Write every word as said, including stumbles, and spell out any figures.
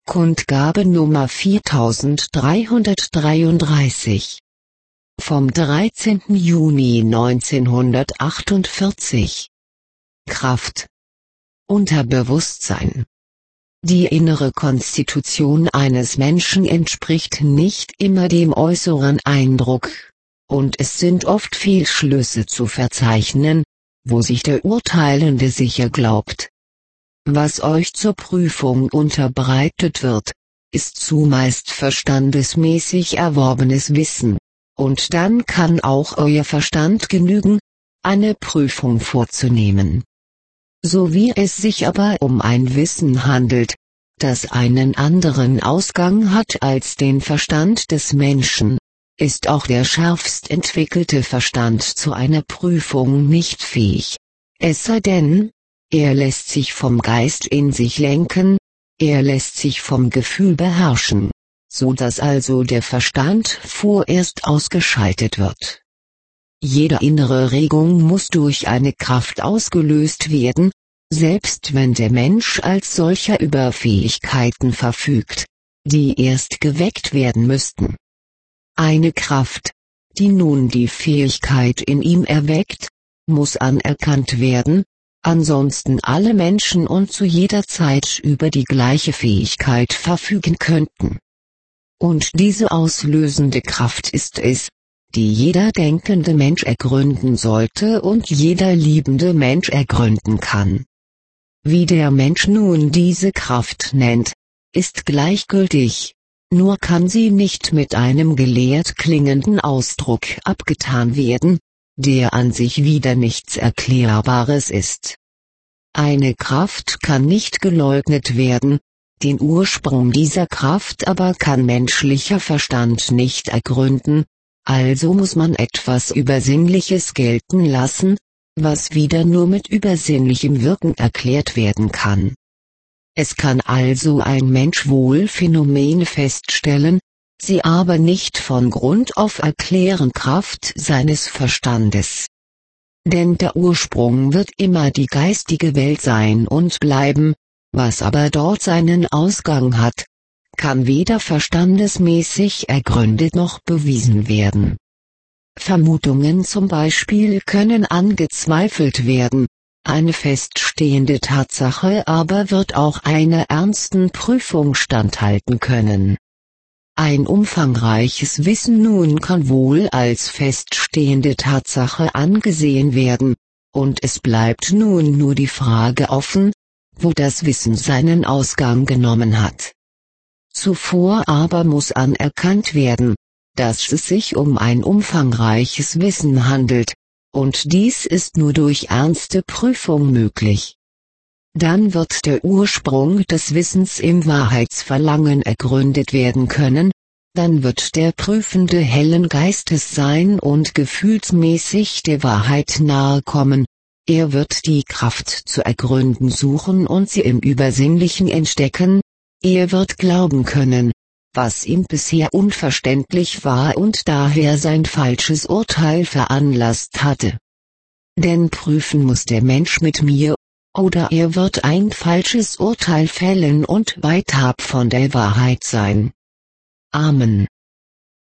Kundgabe Nummer viertausenddreihundertdreiunddreißig vom dreizehnten Juni neunzehnhundertachtundvierzig. Kraft. Unterbewusstsein. Die innere Konstitution eines Menschen entspricht nicht immer dem äußeren Eindruck, und es sind oft Fehlschlüsse zu verzeichnen, wo sich der Urteilende sicher glaubt. Was euch zur Prüfung unterbreitet wird, ist zumeist verstandesmäßig erworbenes Wissen, und dann kann auch euer Verstand genügen, eine Prüfung vorzunehmen. So wie es sich aber um ein Wissen handelt, das einen anderen Ausgang hat als den Verstand des Menschen, ist auch der schärfst entwickelte Verstand zu einer Prüfung nicht fähig, es sei denn, er lässt sich vom Geist in sich lenken, er lässt sich vom Gefühl beherrschen, so dass also der Verstand vorerst ausgeschaltet wird. Jede innere Regung muss durch eine Kraft ausgelöst werden, selbst wenn der Mensch als solcher über Fähigkeiten verfügt, die erst geweckt werden müssten. Eine Kraft, die nun die Fähigkeit in ihm erweckt, muss anerkannt werden, ansonsten alle Menschen und zu jeder Zeit über die gleiche Fähigkeit verfügen könnten. Und diese auslösende Kraft ist es, die jeder denkende Mensch ergründen sollte und jeder liebende Mensch ergründen kann. Wie der Mensch nun diese Kraft nennt, ist gleichgültig, nur kann sie nicht mit einem gelehrt klingenden Ausdruck abgetan werden, der an sich wieder nichts Erklärbares ist. Eine Kraft kann nicht geleugnet werden, den Ursprung dieser Kraft aber kann menschlicher Verstand nicht ergründen, also muss man etwas Übersinnliches gelten lassen, was wieder nur mit übersinnlichem Wirken erklärt werden kann. Es kann also ein Mensch wohl Phänomene feststellen, sie aber nicht von Grund auf erklären Kraft seines Verstandes. Denn der Ursprung wird immer die geistige Welt sein und bleiben, was aber dort seinen Ausgang hat, kann weder verstandesmäßig ergründet noch bewiesen werden. Vermutungen zum Beispiel können angezweifelt werden, eine feststehende Tatsache aber wird auch einer ernsten Prüfung standhalten können. Ein umfangreiches Wissen nun kann wohl als feststehende Tatsache angesehen werden, und es bleibt nun nur die Frage offen, wo das Wissen seinen Ausgang genommen hat. Zuvor aber muss anerkannt werden, dass es sich um ein umfangreiches Wissen handelt, und dies ist nur durch ernste Prüfung möglich. Dann wird der Ursprung des Wissens im Wahrheitsverlangen ergründet werden können, dann wird der Prüfende hellen Geistes sein und gefühlsmäßig der Wahrheit nahe kommen, er wird die Kraft zu ergründen suchen und sie im Übersinnlichen entdecken, er wird glauben können, was ihm bisher unverständlich war und daher sein falsches Urteil veranlasst hatte. Denn prüfen muss der Mensch mit mir, oder er wird ein falsches Urteil fällen und weit ab von der Wahrheit sein. Amen.